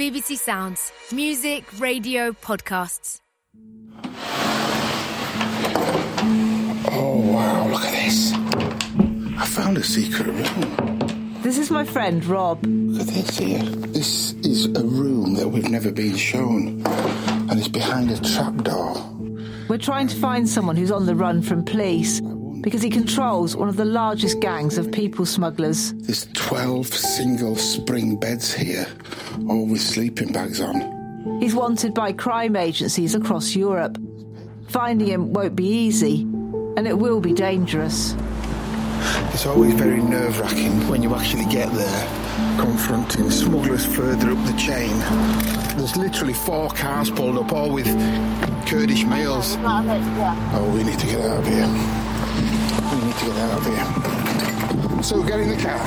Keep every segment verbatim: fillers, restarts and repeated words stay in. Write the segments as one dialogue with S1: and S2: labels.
S1: B B C Sounds. Music, radio, podcasts.
S2: Oh, wow, look at this. I found a secret room.
S3: This is my friend, Rob.
S2: Look at this here. This is a room that we've never been shown, and it's behind a trapdoor.
S3: We're trying to find someone who's on the run from police because he controls one of the largest gangs of people smugglers.
S2: There's twelve single spring beds here, all with sleeping bags on.
S3: He's wanted by crime agencies across Europe. Finding him won't be easy, and it will be dangerous.
S2: It's always very nerve-wracking when you actually get there, confronting smugglers further up the chain. There's literally four cars pulled up, all with Kurdish males. Oh, we need to get out of here. We need to get out of here. So get in the car.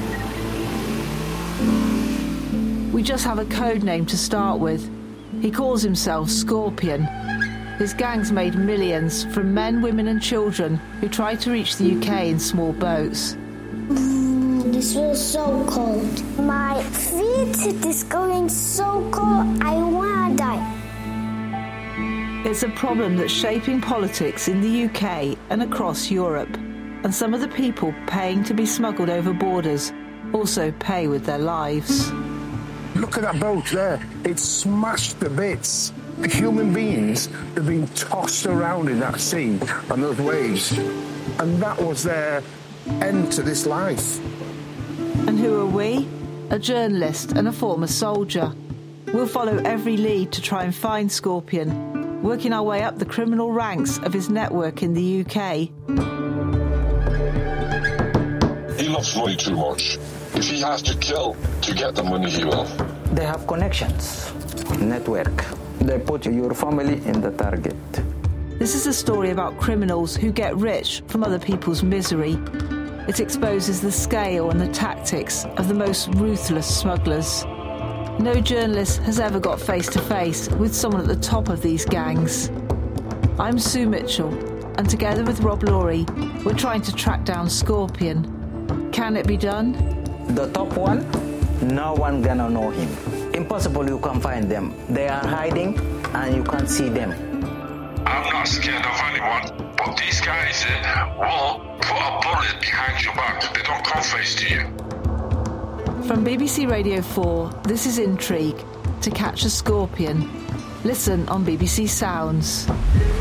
S3: We just have a code name to start with. He calls himself Scorpion. His gang's made millions from men, women and children who try to reach the U K in small boats.
S4: Mm, this feels so cold. My feet is going so cold. I wanna die.
S3: It's a problem that's shaping politics in the U K and across Europe. And some of the people paying to be smuggled over borders also pay with their lives.
S5: Look at that boat there. It's smashed to bits. The human beings have been tossed around in that sea and those waves. And that was their end to this life.
S3: And who are we? A journalist and a former soldier. We'll follow every lead to try and find Scorpion, working our way up the criminal ranks of his network in the U K.
S6: He loves money too much. If he has to kill to get the money, he will.
S7: They have connections, network. They put your family in the target.
S3: This is a story about criminals who get rich from other people's misery. It exposes the scale and the tactics of the most ruthless smugglers. No journalist has ever got face-to-face with someone at the top of these gangs. I'm Sue Mitchell, and together with Rob Laurie, we're trying to track down Scorpion. Can it be done?
S7: The top one, no one gonna know him. Impossible you can find them. They are hiding and you can't see them.
S6: I'm not scared of anyone, but these guys uh, will put a bullet behind your back. They don't come face to you.
S3: From B B C Radio four, this is Intrigue, To Catch a Scorpion. Listen on B B C Sounds.